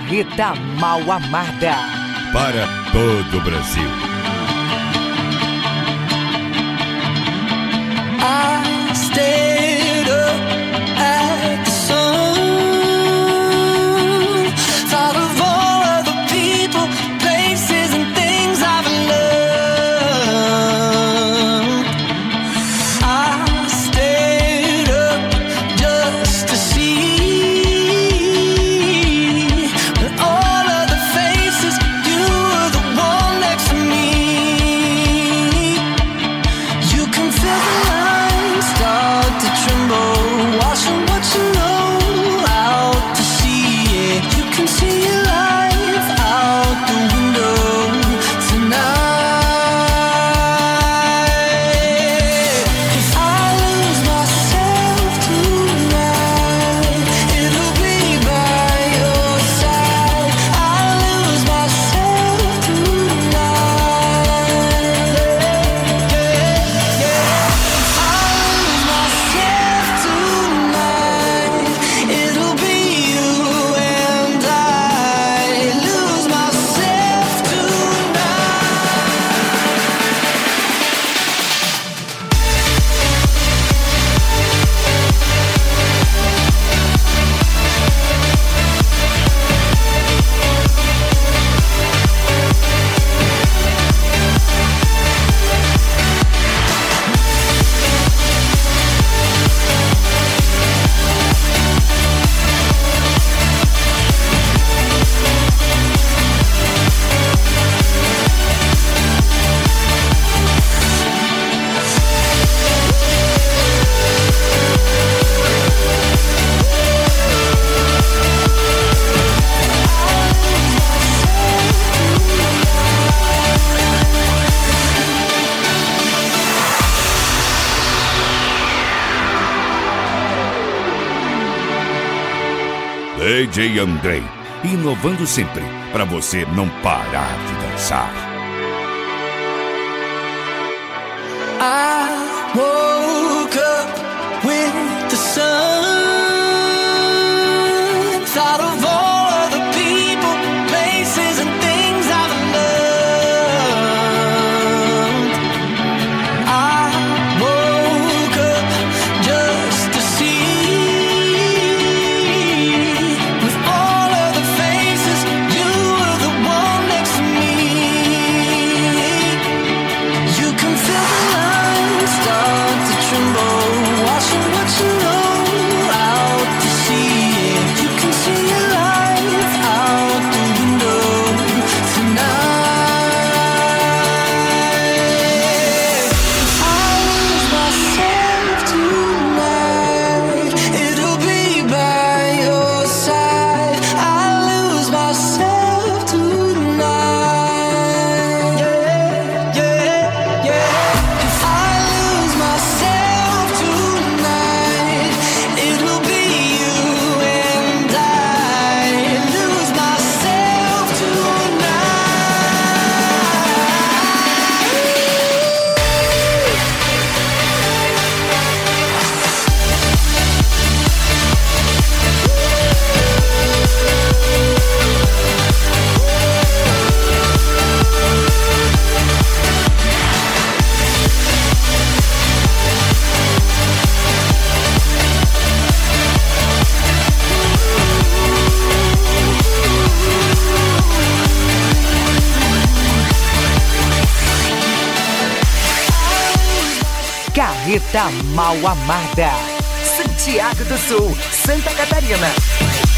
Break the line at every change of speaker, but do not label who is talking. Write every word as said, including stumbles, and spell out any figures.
Carreta Mal Amada.
Para todo o Brasil.
I stayed up at the sun, thought of all of the people, places and things I've loved. I stayed up just to see with all of the faces, you were the one next to me. You can feel the lines start to tremble, watching what you know out to sea. Yeah, you can see your life out the window tonight. If I lose myself tonight, it'll be by your side. I lose myself tonight. Yeah, yeah. If I lose myself tonight, it'll be you and I lose myself
D J Andrei, inovando sempre para você não parar de dançar.
I woke up with the sun, thought of all of the people, places and things I've loved. I woke up just to see with all of the faces, you were the one next to me. You can feel the lines start to tremble, watching what you know out to sea. You can see your life out the window tonight. If I lose myself tonight, it'll be by your side. I lose myself tonight. Yeah, yeah, yeah. If I lose myself tonight, it'll be you and I lose myself
Carreta Mal Amada. Santiago do Sul, Santa Catarina.